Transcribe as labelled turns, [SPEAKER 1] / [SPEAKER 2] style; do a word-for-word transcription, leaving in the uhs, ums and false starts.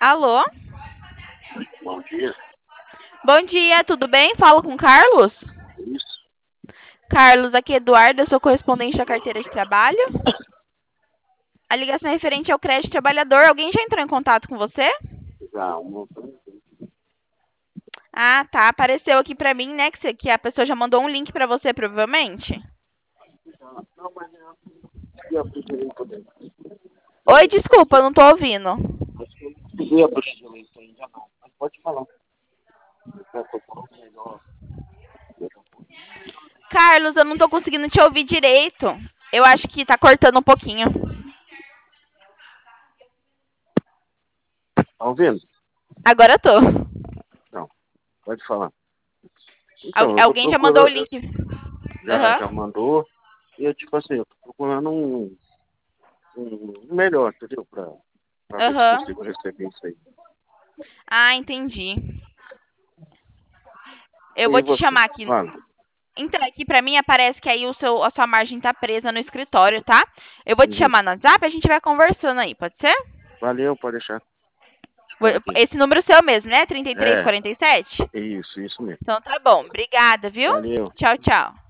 [SPEAKER 1] Alô?
[SPEAKER 2] Bom dia.
[SPEAKER 1] Bom dia, tudo bem? Falo com o Carlos?
[SPEAKER 2] Isso.
[SPEAKER 1] Carlos, aqui é Eduardo, eu sou correspondente da carteira de trabalho. A ligação é referente ao crédito trabalhador. Alguém já entrou em contato com você?
[SPEAKER 2] Já uma.
[SPEAKER 1] Ah, tá. Apareceu aqui pra mim, né, que, você- que a pessoa já mandou um link pra você, provavelmente.
[SPEAKER 2] Não, mas eu consegui abrir direito dele.
[SPEAKER 1] Oi, desculpa, eu não tô ouvindo.
[SPEAKER 2] Acho que eu não consegui abrir direito ainda não. Mas pode falar. Eu tô falando melhor.
[SPEAKER 1] Carlos, eu não tô conseguindo te ouvir direito. Eu acho que tá cortando um pouquinho.
[SPEAKER 2] Tá ouvindo?
[SPEAKER 1] Agora eu tô.
[SPEAKER 2] Não. Pode falar.
[SPEAKER 1] Al-
[SPEAKER 2] Então, eu tô
[SPEAKER 1] alguém já mandou o
[SPEAKER 2] procurando.
[SPEAKER 1] link.
[SPEAKER 2] Já, já
[SPEAKER 1] Aham.
[SPEAKER 2] mandou. E eu, tipo assim, eu tô procurando um, um um melhor, entendeu? Pra, pra ver se
[SPEAKER 1] Aham.
[SPEAKER 2] consigo receber isso aí.
[SPEAKER 1] Ah, entendi. Eu
[SPEAKER 2] E
[SPEAKER 1] vou te
[SPEAKER 2] você?
[SPEAKER 1] chamar aqui.
[SPEAKER 2] Fala.
[SPEAKER 1] Então, aqui pra mim aparece que aí o seu, a sua margem tá presa no escritório, tá? Eu vou te
[SPEAKER 2] Uhum.
[SPEAKER 1] chamar no WhatsApp e a gente vai conversando aí, pode ser?
[SPEAKER 2] Valeu, pode deixar. Espero
[SPEAKER 1] Vou-
[SPEAKER 2] aqui.
[SPEAKER 1] Esse número seu mesmo, né? trinta e três
[SPEAKER 2] É,
[SPEAKER 1] quarenta e sete?
[SPEAKER 2] isso, isso mesmo.
[SPEAKER 1] Então tá bom. Obrigada, viu?
[SPEAKER 2] Valeu.
[SPEAKER 1] Tchau, tchau.